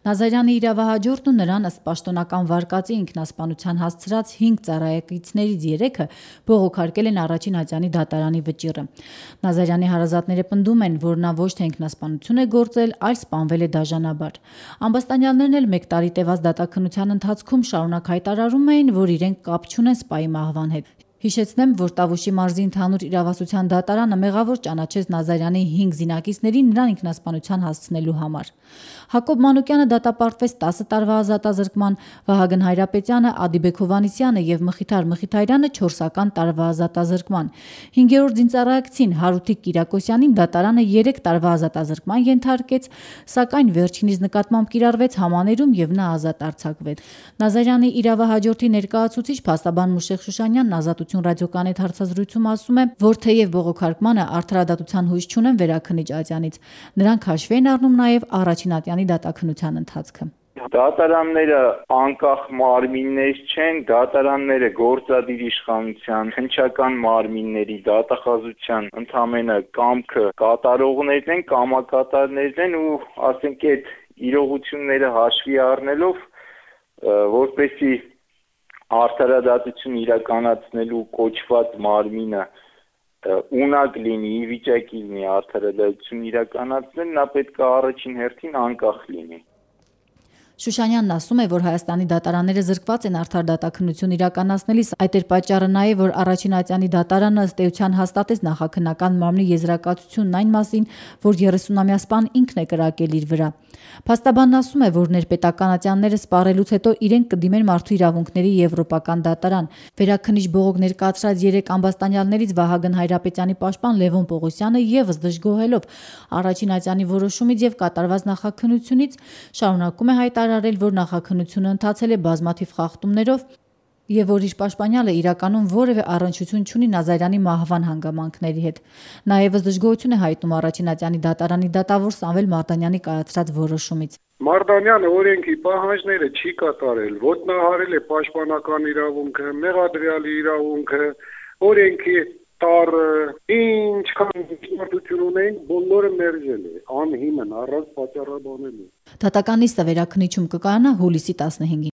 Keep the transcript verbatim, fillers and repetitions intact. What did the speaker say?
Նազարյանի իրավահաջորդն ու նրան ըստ պաշտոնական վարկածի ինքնասպանության հասցրած հինգ ծառայեկիցներից երեքը բողոքարկել են առաջին ատյանի դատարանի վճիռը։ Նազարյանի հարազատները պնդում են, որ նա ոչ թե ինքնասպանություն է գործել, այլ սպանվել է դաժանաբար։ Ամբաստանյալներն էլ մեկ տարի տևած դատաքննության ընթացքում շարունակ հայտարարում էին, որ իրենք կապ չունեն սպայի մահվան հետ։ Հիշեցնեմ, որ Տավուշի մարզի ընդհանուր իրավասության դատարանը մեղավոր ճանաչեց Նազարյանի հինգ զինակիցներին նրան ինքնասպանության հասցնելու համար։ Հակոբ Մանուկյանը դատապարտվեց տասը տարվա ազատազրկման, Վահագն Հայրապետյանը, Ադիբեկ Հովհաննիսյանը եւ Մխիթար Մխիթարյանը չորսական տարվա ազատազրկման։ Հինգերորդ զինծառայակցին Հարութիկ Կիրակոսյանին դատարանը երեք տարվա ազատազրկման ենթարկեց, սակայն վերջինիս նկատմամբ կիրառվեց համաներում եւ նա ազատ արձակվեց։ Նազարյանի իրավահաջորդի ներկայացուցիչ փաստաբան Մուշեղ Շուշանյանն Ազատություն ռադիոկանի հետ հարցազրույցում ասում է, որ թեև բողոքարկմանը արդարադատության հույս չունեն վերաքննիչ ատյանից, նրանք հաշվի են առնում նաև առաջին ատյանի դատաքննության ընթացքը։ Դատարանները անկախ մարմիններ չեն, դատարանները գործադիր իշխանության, հնչական մարմինների, դատախազության ընդամենը կամքը կատարողներն են, կամակատարներն են ու ասենք այդ իրողությունները հաշվի առնելով, որպեսզի արդարադատություն իրականացնելու կոչված մարմինը ունակ լինի, ի վիճակի լինի արդարադատություն իրականացնել, նա պետք է առաջին հերթին անկախ լինի։ Շուշանյանն ասում է, որ Հայաստանի դատարանները զրկված են արդար դատաքննություն իրականացնելիս, այդ էր պատճառը նաև, որ առաջին ատյանի դատարանը ըստ էության հաստատեց նախաքննական մարմնի եզրակացությունն այն մասին, որ երեսունամյա սպան ինքն է կրակել իր վրա։ Փաստաբանն ասում է, որ ներպետական ատյանները սպառելուց հետո իրենք կդիմեն մարդու իրավունքների եվրոպական դատարան։ Վերաքննիչ բողոք ներկայացրած երեք ամբաստանյալներից Վահագն Հայրապետյանի պաշտպան Լևոն Պողոսյանը եւս դժգոհելով առաջին ատյանի որոշումից եւ կատարված նախաքննությունից շարունակում է հայտարարել, որ նախաքննությունը ընթացել է բազմաթիվ խախտումներով եւ որ իր պաշտպանյալը իրականում որևէ առնչություն չունի Նազարյանի մահվան հանգամանքների հետ։ Նա եւս դժգոհություն է հայտնում առաջին ատյանի դատարանի դատավոր Սամվել Մարտանյանի կայացրած որոշումից։ Մարտանյանը օրենքի պահանջները չի կատարել, ոտնահարել է պաշտպանական իրավունքը, մեղադրյալի իրավունքը, օրենքի տարը, ինչքան ճշմարտություն ունենք, բոլորը մերժել է, անհիմն, առանց պատճառաբանելու։ Դատական նիստը վերաքննիչում կկայանա հուլիսի տասնհինգին։